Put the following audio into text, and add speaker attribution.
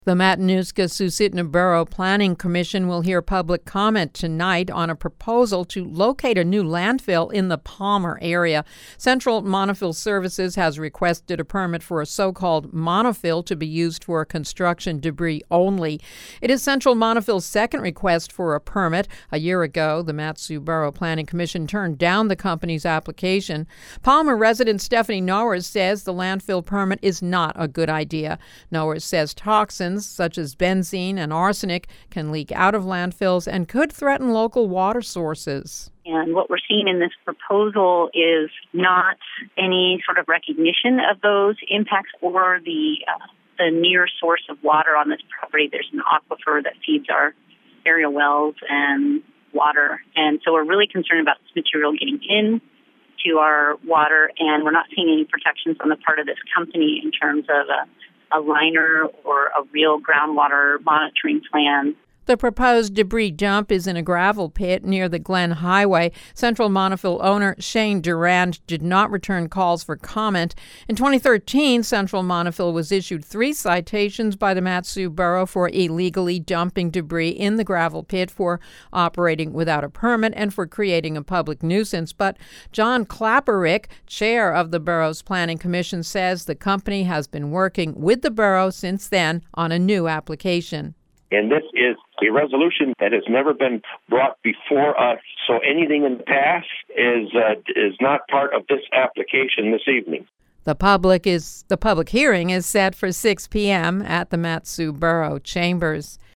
Speaker 1: The Matanuska-Susitna Borough Planning Commission will hear public comment tonight on a proposal to locate a new landfill in the Palmer area. Central Monofill Services has requested a permit for a so-called monofill to be used for construction debris only. It is Central Monofill's second request for a permit. A year ago, the Mat-Su Borough Planning Commission turned down the company's application. Palmer resident Stephanie Nowers says the landfill permit is not a good idea. Nowers says toxins such as benzene and arsenic can leak out of landfills and could threaten local water sources.
Speaker 2: And what we're seeing in this proposal is not any sort of recognition of those impacts or the near source of water on this property. There's an aquifer that feeds our area wells and water. And so we're really concerned about this material getting in to our water, and we're not seeing any protections on the part of this company in terms of a liner or a real groundwater monitoring plan.
Speaker 1: The proposed debris dump is in a gravel pit near the Glen Highway. Central Monofill owner Shane Durand did not return calls for comment. In 2013, Central Monofill was issued 3 citations by the Mat-Su Borough for illegally dumping debris in the gravel pit, for operating without a permit, and for creating a public nuisance. But John Klapperick, chair of the borough's planning commission, says the company has been working with the borough since then on a new application.
Speaker 3: And this is a resolution that has never been brought before us. So anything in the past is not part of this application this evening.
Speaker 1: The public hearing is set for 6 p.m. at the Mat-Su Borough Chambers.